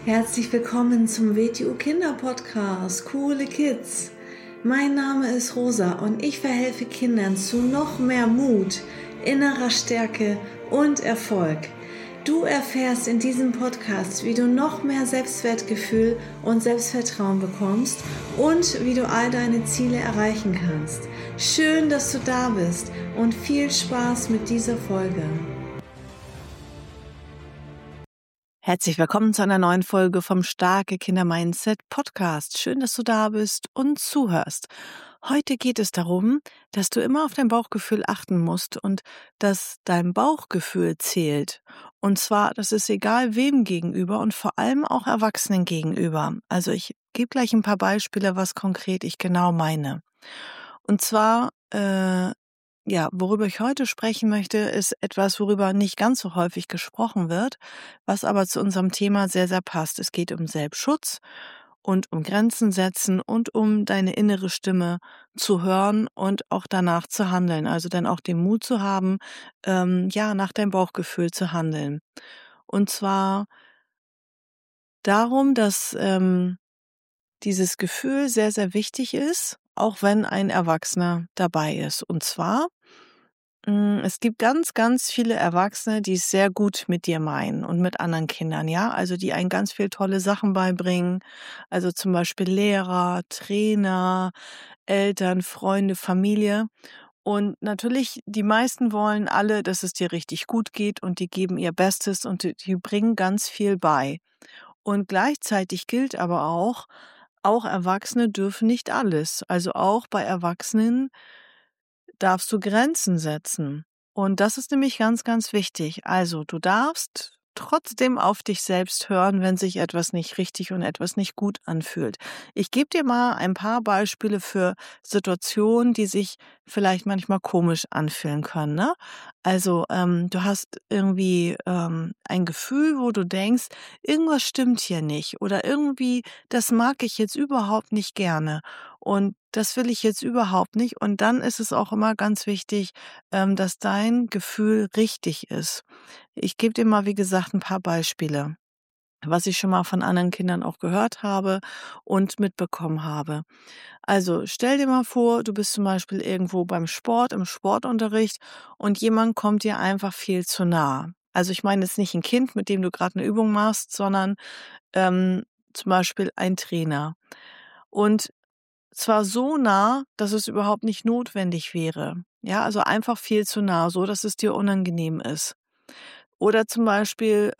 Herzlich willkommen zum WTU Kinder Podcast, Coole Kids. Mein Name ist Rosa und ich verhelfe Kindern zu noch mehr Mut, innerer Stärke und Erfolg. Du erfährst in diesem Podcast, wie du noch mehr Selbstwertgefühl und Selbstvertrauen bekommst und wie du all deine Ziele erreichen kannst. Schön, dass du da bist und viel Spaß mit dieser Folge. Herzlich willkommen zu einer neuen Folge vom Starke Kinder Mindset Podcast. Schön, dass du da bist und zuhörst. Heute geht es darum, dass du immer auf dein Bauchgefühl achten musst und dass dein Bauchgefühl zählt. Und zwar, das ist egal wem gegenüber und vor allem auch Erwachsenen gegenüber. Also ich gebe gleich ein paar Beispiele, was konkret ich genau meine. Und zwar, worüber ich heute sprechen möchte, ist etwas, worüber nicht ganz so häufig gesprochen wird, was aber zu unserem Thema sehr, sehr passt. Es geht um Selbstschutz und um Grenzen setzen und um deine innere Stimme zu hören und auch danach zu handeln. Also dann auch den Mut zu haben, nach deinem Bauchgefühl zu handeln. Und zwar darum, dass dieses Gefühl sehr, sehr wichtig ist, auch wenn ein Erwachsener dabei ist. Und zwar, es gibt ganz, ganz viele Erwachsene, die es sehr gut mit dir meinen und mit anderen Kindern, ja? Also die einen ganz viel tolle Sachen beibringen. Also zum Beispiel Lehrer, Trainer, Eltern, Freunde, Familie. Und natürlich, die meisten wollen alle, dass es dir richtig gut geht und die geben ihr Bestes und die bringen ganz viel bei. Und gleichzeitig gilt aber auch Erwachsene dürfen nicht alles. Also auch bei Erwachsenen darfst du Grenzen setzen. Und das ist nämlich ganz, ganz wichtig. Also du darfst trotzdem auf dich selbst hören, wenn sich etwas nicht richtig und etwas nicht gut anfühlt. Ich gebe dir mal ein paar Beispiele für Situationen, die sich vielleicht manchmal komisch anfühlen können. Ne? Also du hast irgendwie ein Gefühl, wo du denkst, irgendwas stimmt hier nicht oder irgendwie, das mag ich jetzt überhaupt nicht gerne. Und das will ich jetzt überhaupt nicht. Und dann ist es auch immer ganz wichtig, dass dein Gefühl richtig ist. Ich gebe dir mal, wie gesagt, ein paar Beispiele, was ich schon mal von anderen Kindern auch gehört habe und mitbekommen habe. Also stell dir mal vor, du bist zum Beispiel irgendwo beim Sport, im Sportunterricht und jemand kommt dir einfach viel zu nah. Also ich meine jetzt nicht ein Kind, mit dem du gerade eine Übung machst, sondern zum Beispiel ein Trainer. Und zwar so nah, dass es überhaupt nicht notwendig wäre. Ja, also einfach viel zu nah, so dass es dir unangenehm ist. Oder zum Beispiel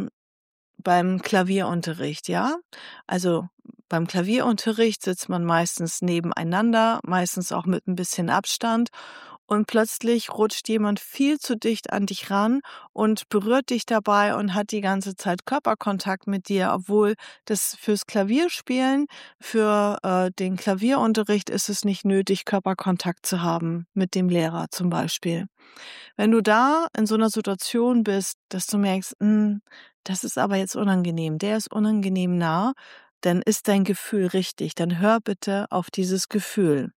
beim Klavierunterricht, ja. Also beim Klavierunterricht sitzt man meistens nebeneinander, meistens auch mit ein bisschen Abstand. Und plötzlich rutscht jemand viel zu dicht an dich ran und berührt dich dabei und hat die ganze Zeit Körperkontakt mit dir, obwohl das fürs Klavierspielen, für den Klavierunterricht ist es nicht nötig, Körperkontakt zu haben mit dem Lehrer zum Beispiel. Wenn du da in so einer Situation bist, dass du merkst, das ist aber jetzt unangenehm, der ist unangenehm nah, dann ist dein Gefühl richtig. Dann hör bitte auf dieses Gefühl.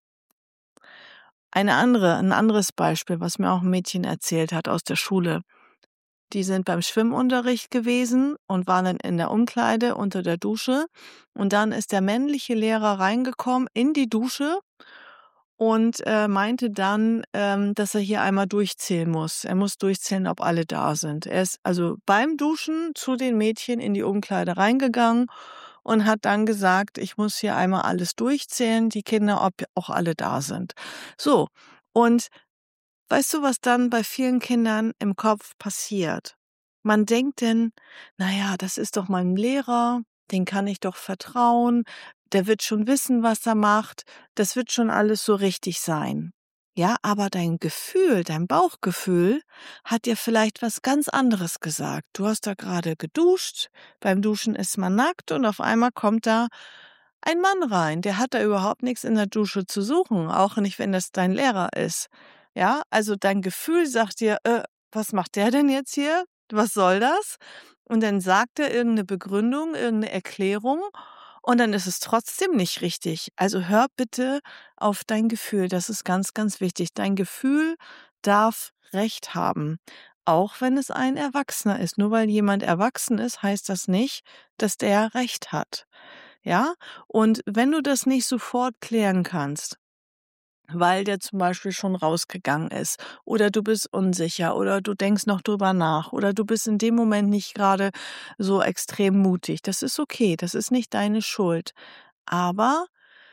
Ein anderes Beispiel, was mir auch ein Mädchen erzählt hat aus der Schule. Die sind beim Schwimmunterricht gewesen und waren dann in der Umkleide unter der Dusche. Und dann ist der männliche Lehrer reingekommen in die Dusche und meinte dann, dass er hier einmal durchzählen muss. Er muss durchzählen, ob alle da sind. Er ist also beim Duschen zu den Mädchen in die Umkleide reingegangen und hat dann gesagt, ich muss hier einmal alles durchzählen, die Kinder, ob auch alle da sind. So, und weißt du, was dann bei vielen Kindern im Kopf passiert? Man denkt denn, na ja, das ist doch mein Lehrer, den kann ich doch vertrauen, der wird schon wissen, was er macht, das wird schon alles so richtig sein. Ja, aber dein Gefühl, dein Bauchgefühl hat dir vielleicht was ganz anderes gesagt. Du hast da gerade geduscht, beim Duschen ist man nackt und auf einmal kommt da ein Mann rein, der hat da überhaupt nichts in der Dusche zu suchen, auch nicht, wenn das dein Lehrer ist. Ja, also dein Gefühl sagt dir, was macht der denn jetzt hier? Was soll das? Und dann sagt er irgendeine Begründung, irgendeine Erklärung und dann ist es trotzdem nicht richtig. Also hör bitte auf dein Gefühl. Das ist ganz, ganz wichtig. Dein Gefühl darf Recht haben. auch wenn es ein Erwachsener ist. Nur weil jemand erwachsen ist, heißt das nicht, dass der Recht hat. Ja? Und wenn du das nicht sofort klären kannst, weil der zum Beispiel schon rausgegangen ist oder du bist unsicher oder du denkst noch drüber nach oder du bist in dem Moment nicht gerade so extrem mutig. Das ist okay, das ist nicht deine Schuld. Aber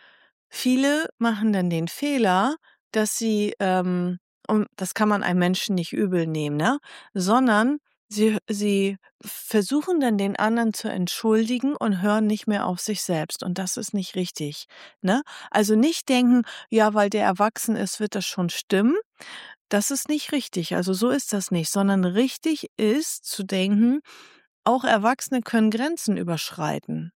viele machen dann den Fehler, dass sie, und das kann man einem Menschen nicht übel nehmen, ne, sondern sie versuchen dann den anderen zu entschuldigen und hören nicht mehr auf sich selbst und das ist nicht richtig, ne? Also, nicht denken: „Ja, weil der erwachsen ist, wird das schon stimmen." Das ist nicht richtig. Also, so ist das nicht, sondern richtig ist zu denken, auch Erwachsene können Grenzen überschreiten.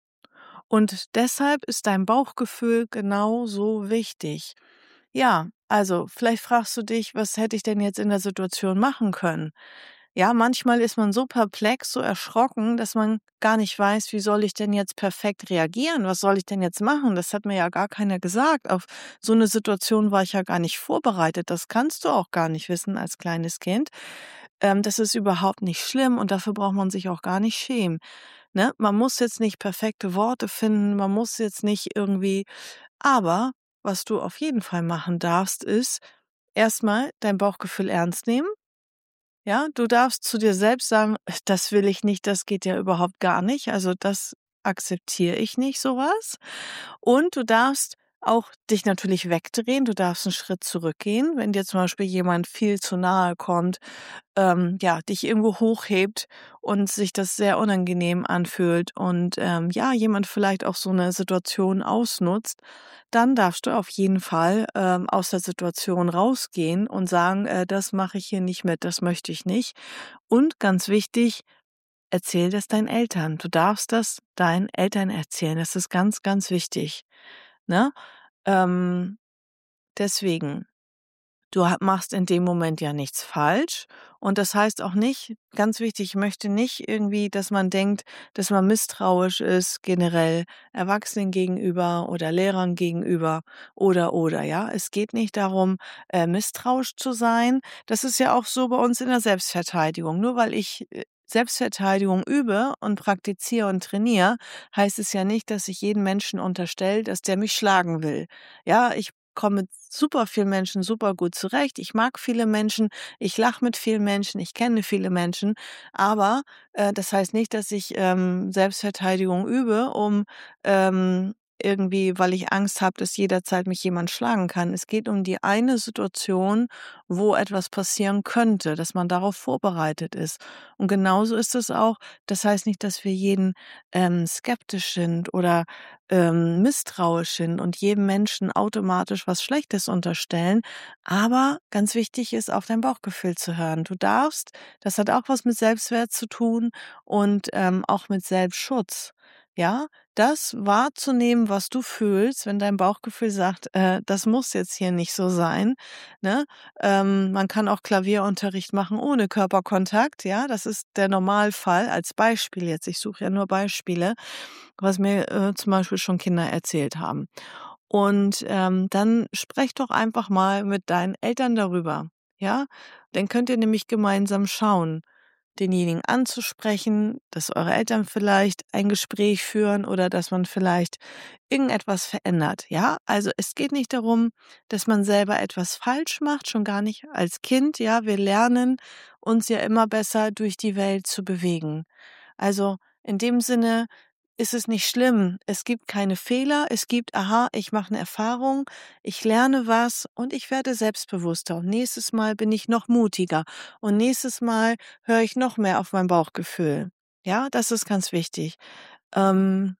Und deshalb ist dein Bauchgefühl genauso wichtig. Ja, also vielleicht fragst du dich, was hätte ich denn jetzt in der Situation machen können? Ja, manchmal ist man so perplex, so erschrocken, dass man gar nicht weiß, wie soll ich denn jetzt perfekt reagieren? Was soll ich denn jetzt machen? Das hat mir ja gar keiner gesagt. Auf so eine Situation war ich ja gar nicht vorbereitet. Das kannst du auch gar nicht wissen als kleines Kind. Das ist überhaupt nicht schlimm und dafür braucht man sich auch gar nicht schämen. Ne? Man muss jetzt nicht perfekte Worte finden, man muss jetzt nicht irgendwie, aber was du auf jeden Fall machen darfst, ist erstmal dein Bauchgefühl ernst nehmen. Ja, du darfst zu dir selbst sagen: „Das will ich nicht, das geht ja überhaupt gar nicht. Also, das akzeptiere ich nicht, sowas." Und du darfst auch dich natürlich wegdrehen. Du darfst einen Schritt zurückgehen, wenn dir zum Beispiel jemand viel zu nahe kommt, ja, dich irgendwo hochhebt und sich das sehr unangenehm anfühlt und, ja, jemand vielleicht auch so eine Situation ausnutzt, dann darfst du auf jeden Fall, aus der Situation rausgehen und sagen: das mache ich hier nicht mit, das möchte ich nicht." Und ganz wichtig, erzähl das deinen Eltern. Du darfst das deinen Eltern erzählen. Das ist ganz, ganz wichtig, ne? Ähm, deswegen. Du machst in dem Moment ja nichts falsch und das heißt auch nicht ganz wichtig, ich möchte nicht irgendwie, dass man denkt, dass man misstrauisch ist generell Erwachsenen gegenüber oder Lehrern gegenüber oder, ja? Es geht nicht darum, misstrauisch zu sein. Das ist ja auch so bei uns in der Selbstverteidigung. Nur weil ich, Selbstverteidigung übe und praktiziere und trainiere, heißt es ja nicht, dass ich jedem Menschen unterstelle, dass der mich schlagen will. Ja, ich komme mit super vielen Menschen super gut zurecht. Ich mag viele Menschen, ich lache mit vielen Menschen, ich kenne viele Menschen, aber, das heißt nicht, dass ich, Selbstverteidigung übe, um, irgendwie weil ich Angst habe, dass jederzeit mich jemand schlagen kann. Es geht um die eine Situation, wo etwas passieren könnte, dass man darauf vorbereitet ist. Und genauso ist es auch, das heißt nicht, dass wir jeden, skeptisch sind oder misstrauisch sind und jedem Menschen automatisch was Schlechtes unterstellen. Aber ganz wichtig ist, auf dein Bauchgefühl zu hören. Du darfst, das hat auch was mit Selbstwert zu tun und auch mit Selbstschutz. Ja, das wahrzunehmen, was du fühlst, wenn dein Bauchgefühl sagt, das muss jetzt hier nicht so sein. Ne? Man kann auch Klavierunterricht machen ohne Körperkontakt. Ja, das ist der Normalfall als Beispiel jetzt. Ich suche ja nur Beispiele was mir, zum Beispiel schon Kinder erzählt haben. Und, dann sprecht doch einfach mal mit deinen Eltern darüber, ja? Dann könnt ihr nämlich gemeinsam schauen, denjenigen anzusprechen, dass eure Eltern vielleicht ein Gespräch führen oder dass man vielleicht irgendetwas verändert, ja? Also, es geht nicht darum, dass man selber etwas falsch macht, schon gar nicht als Kind, ja? Wir lernen uns ja immer besser durch die Welt zu bewegen. Also, in dem Sinne ist es nicht schlimm. Es gibt keine Fehler. Es gibt, aha, ich mache eine Erfahrung, ich lerne was und ich werde selbstbewusster. Und nächstes Mal bin ich noch mutiger. Und nächstes Mal höre ich noch mehr auf mein Bauchgefühl. Ja, das ist ganz wichtig. Ähm,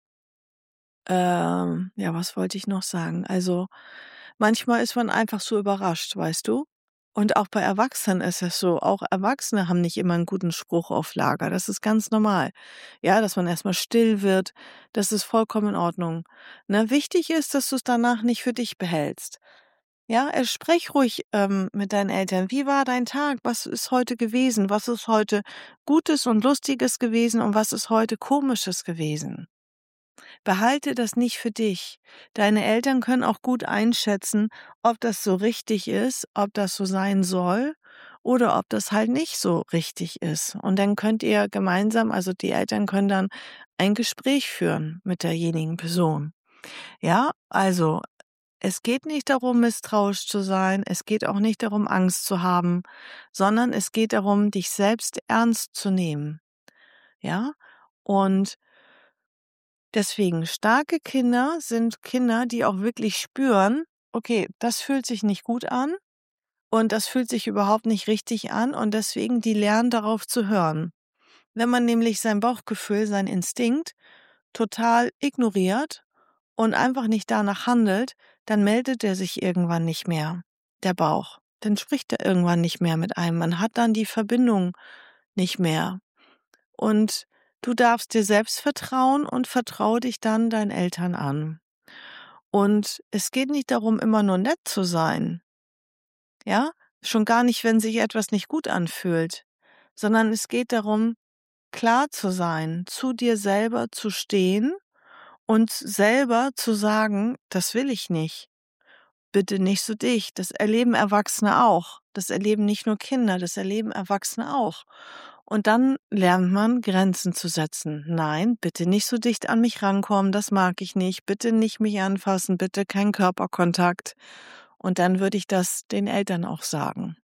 ja, was wollte ich noch sagen? Also, manchmal ist man einfach so überrascht, weißt du? Und auch bei Erwachsenen ist es so. Auch Erwachsene haben nicht immer einen guten Spruch auf Lager. Das ist ganz normal. Ja, dass man erst mal still wird, das ist vollkommen in Ordnung. Ne, wichtig ist, dass du es danach nicht für dich behältst. Ja, sprech ruhig, mit deinen Eltern. Wie war dein Tag? Was ist heute gewesen? Was ist heute Gutes und Lustiges gewesen und was ist heute Komisches gewesen? Behalte das nicht für dich. Deine Eltern können auch gut einschätzen, ob das so richtig ist, ob das so sein soll oder ob das halt nicht so richtig ist. Und dann könnt ihr gemeinsam, also die Eltern können dann ein Gespräch führen mit derjenigen Person. Ja, also es geht nicht darum, misstrauisch zu sein, es geht auch nicht darum, Angst zu haben, sondern es geht darum, dich selbst ernst zu nehmen. Ja, und deswegen starke Kinder sind Kinder, die auch wirklich spüren, okay, das fühlt sich nicht gut an und das fühlt sich überhaupt nicht richtig an und deswegen die lernen darauf zu hören. Wenn man nämlich sein Bauchgefühl, sein Instinkt total ignoriert und einfach nicht danach handelt, dann meldet er sich irgendwann nicht mehr, der Bauch. Dann spricht er irgendwann nicht mehr mit einem. Man hat dann die Verbindung nicht mehr. Und du darfst dir selbst vertrauen und vertraue dich dann deinen Eltern an. Und es geht nicht darum, immer nur nett zu sein. Ja? Schon gar nicht, wenn sich etwas nicht gut anfühlt, sondern es geht darum, klar zu sein, zu dir selber zu stehen und selber zu sagen, das will ich nicht. Bitte nicht so dicht. Das erleben Erwachsene auch. Das erleben nicht nur Kinder, das erleben Erwachsene auch. Und dann lernt man, Grenzen zu setzen. Nein, bitte nicht so dicht an mich rankommen, das mag ich nicht. Bitte nicht mich anfassen, bitte kein Körperkontakt. Und dann würde ich das den Eltern auch sagen.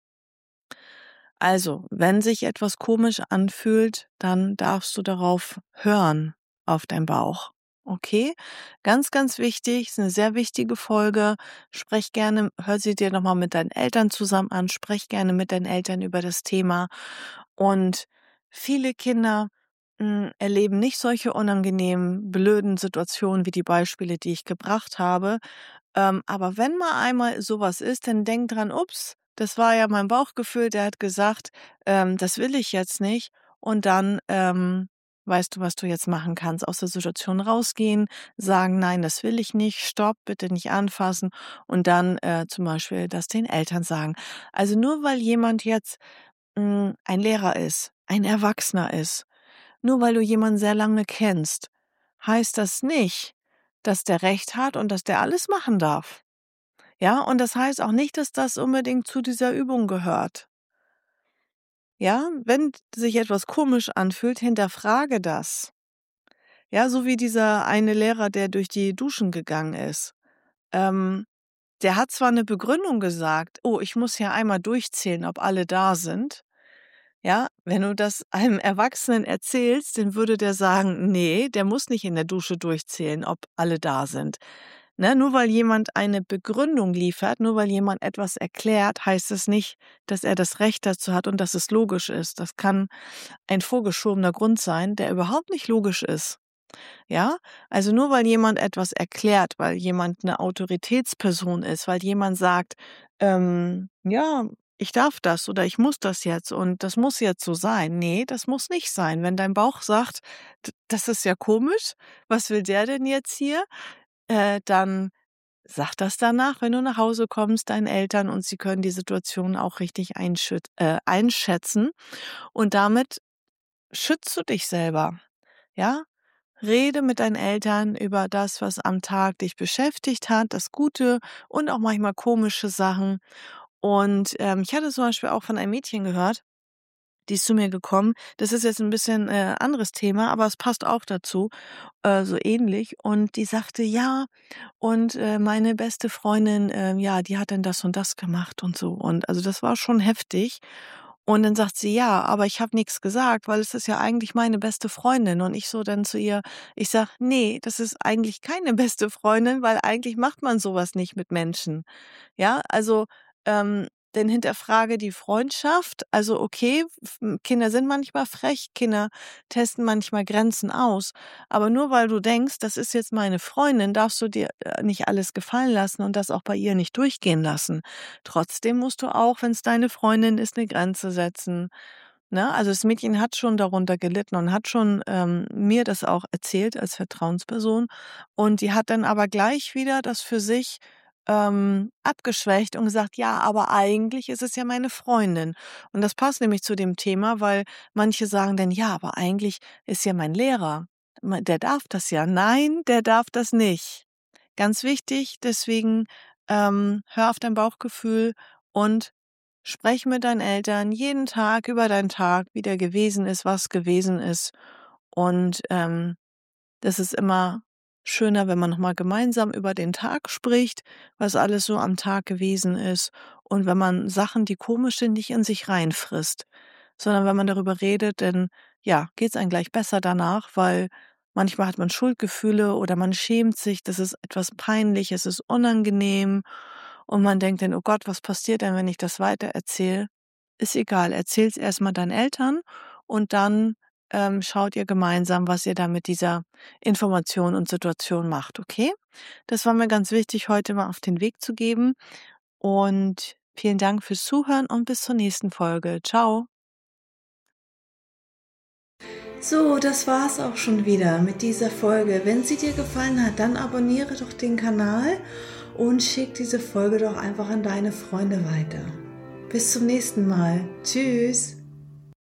Also, wenn sich etwas komisch anfühlt, dann darfst du darauf hören, auf deinen Bauch. Okay? Ganz, ganz wichtig, ist eine sehr wichtige Folge. Hör sie dir nochmal mit deinen Eltern zusammen an, sprech gerne mit deinen Eltern über das Thema. Und viele Kinder erleben nicht solche unangenehmen, blöden Situationen wie die Beispiele, die ich gebracht habe. Aber wenn mal einmal sowas ist, dann denk dran, ups, das war ja mein Bauchgefühl, der hat gesagt, das will ich jetzt nicht. Und dann weißt du, was du jetzt machen kannst. Aus der Situation rausgehen, sagen, nein, das will ich nicht, stopp, bitte nicht anfassen. Und dann zum Beispiel das den Eltern sagen. Also nur weil jemand jetzt ein Lehrer ist, ein Erwachsener ist, nur weil du jemanden sehr lange kennst, heißt das nicht, dass der Recht hat und dass der alles machen darf. Ja, und das heißt auch nicht, dass das unbedingt zu dieser Übung gehört. Ja, wenn sich etwas komisch anfühlt, hinterfrage das. Ja, so wie dieser eine Lehrer, der durch die Duschen gegangen ist. Ähm, Der hat zwar eine Begründung gesagt, oh, ich muss ja einmal durchzählen, ob alle da sind. Ja, wenn du das einem Erwachsenen erzählst, dann würde der sagen, nee, der muss nicht in der Dusche durchzählen, ob alle da sind. Ne, nur weil jemand eine Begründung liefert, nur weil jemand etwas erklärt, heißt es nicht, dass er das Recht dazu hat und dass es logisch ist. Das kann ein vorgeschobener Grund sein, der überhaupt nicht logisch ist. Ja, also nur weil jemand etwas erklärt, weil jemand eine Autoritätsperson ist, weil jemand sagt, ja, ich darf das oder ich muss das jetzt und das muss jetzt so sein. Nee, das muss nicht sein. Wenn dein Bauch sagt, das ist ja komisch, was will der denn jetzt hier? Dann sag das danach, wenn du nach Hause kommst, deinen Eltern und sie können die Situation auch richtig einschätzen und damit schützt du dich selber. Ja, rede mit deinen Eltern über das, was am Tag dich beschäftigt hat, das Gute und auch manchmal komische Sachen. Und ich hatte zum Beispiel auch von einem Mädchen gehört, die ist zu mir gekommen. Das ist jetzt ein bisschen anderes Thema, aber es passt auch dazu, so ähnlich. Und die sagte, ja, und meine beste Freundin, ja, die hat dann das und das gemacht und so. Und also das war schon heftig. Und dann sagt sie: „Ja, aber ich habe nichts gesagt, weil es ist ja eigentlich meine beste Freundin.“ Und ich so dann zu ihr, ich sage: „Nee, das ist eigentlich keine beste Freundin, weil eigentlich macht man sowas nicht mit Menschen.“ Ja, also, dann hinterfrage die Freundschaft. Also, okay, Kinder sind manchmal frech, Kinder testen manchmal Grenzen aus. Aber nur weil du denkst, das ist jetzt meine Freundin, darfst du dir, nicht alles gefallen lassen und das auch bei ihr nicht durchgehen lassen. Trotzdem musst du auch, wenn es deine Freundin ist, eine Grenze setzen, ne? Also, das Mädchen hat schon darunter gelitten und hat schon, mir das auch erzählt als Vertrauensperson. Und die hat dann aber gleich wieder das für sich, abgeschwächt und gesagt: „Ja, aber eigentlich ist es ja meine Freundin.“ Und das passt nämlich zu dem Thema, weil manche sagen dann: „Ja, aber eigentlich ist ja mein Lehrer. Der darf das ja.“ Nein, der darf das nicht. Ganz wichtig, deswegen, hör auf dein Bauchgefühl und Sprech mit deinen Eltern jeden Tag über deinen Tag, wie der gewesen ist, was gewesen ist. Und das ist immer schöner, wenn man nochmal gemeinsam über den Tag spricht, was alles so am Tag gewesen ist. Und wenn man Sachen, die komisch sind, nicht in sich reinfrisst, sondern wenn man darüber redet, dann ja, geht es einem gleich besser danach, weil manchmal hat man Schuldgefühle oder man schämt sich, das ist etwas peinlich, es ist unangenehm und man denkt dann, oh Gott, was passiert denn, wenn ich das weitererzähle? Ist egal, erzähl's erstmal deinen Eltern und dann schaut ihr gemeinsam, was ihr da mit dieser Information und Situation macht, okay? Das war mir ganz wichtig, heute mal auf den Weg zu geben. Und vielen Dank fürs Zuhören und bis zur nächsten Folge. Ciao. So, das war's auch schon wieder mit dieser Folge. Wenn sie dir gefallen hat, dann abonniere doch den Kanal und schick diese Folge doch einfach an deine Freunde weiter. Bis zum nächsten Mal. Tschüss.